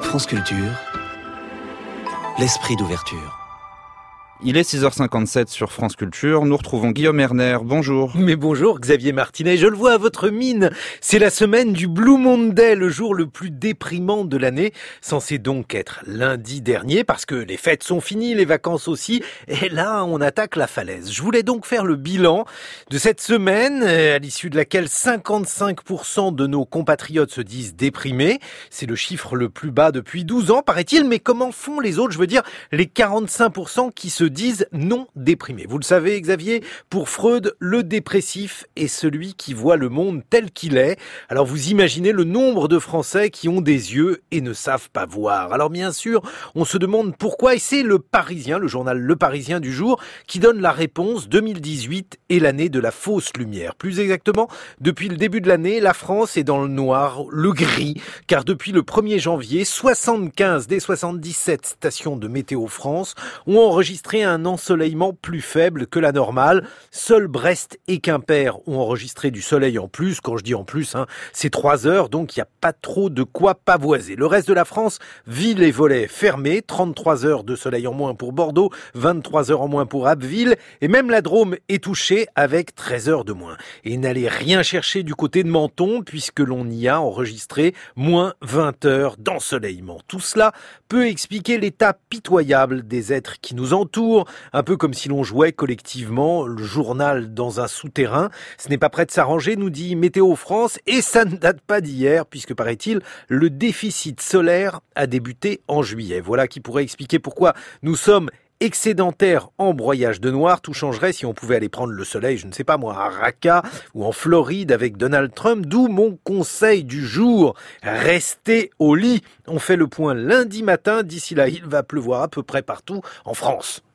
France Culture, l'esprit d'ouverture. Il est 6h57 sur France Culture. Nous retrouvons Guillaume Erner. Bonjour. Mais bonjour Xavier Martinet, je le vois à votre mine. C'est la semaine du Blue Monday, le jour le plus déprimant de l'année. Censé donc être lundi dernier, parce que les fêtes sont finies, les vacances aussi. Et là, on attaque la falaise. Je voulais donc faire le bilan de cette semaine, à l'issue de laquelle 55% de nos compatriotes se disent déprimés. C'est le chiffre le plus bas depuis 12 ans, paraît-il. Mais comment font les autres? Je veux dire, les 45% qui se disent non déprimés. Vous le savez, Xavier, pour Freud, le dépressif est celui qui voit le monde tel qu'il est. Alors vous imaginez le nombre de Français qui ont des yeux et ne savent pas voir. Alors bien sûr, on se demande pourquoi, et c'est Le Parisien, le journal Le Parisien du jour, qui donne la réponse. 2018 est l'année de la fausse lumière. Plus exactement, depuis le début de l'année, la France est dans le noir, le gris, car depuis le 1er janvier, 75 des 77 stations de Météo France ont enregistré un ensoleillement plus faible que la normale. Seuls Brest et Quimper ont enregistré du soleil en plus. Quand je dis en plus, c'est 3 heures, donc il n'y a pas trop de quoi pavoiser. Le reste de la France vit les volets fermés. 33 heures de soleil en moins pour Bordeaux, 23 heures en moins pour Abbeville, et même la Drôme est touchée avec 13 heures de moins. Et n'allez rien chercher du côté de Menton, puisque l'on y a enregistré moins 20 heures d'ensoleillement. Tout cela peut expliquer l'état pitoyable des êtres qui nous entourent, un peu comme si l'on jouait collectivement le journal dans un souterrain. Ce n'est pas prêt de s'arranger, nous dit Météo France, et ça ne date pas d'hier, puisque paraît-il, le déficit solaire a débuté en juillet. Voilà qui pourrait expliquer pourquoi nous sommes excédentaire en broyage de noir. Tout changerait si on pouvait aller prendre le soleil, je ne sais pas moi, à Raqqa ou en Floride avec Donald Trump, d'où mon conseil du jour: restez au lit. On fait le point lundi matin, d'ici là il va pleuvoir à peu près partout en France.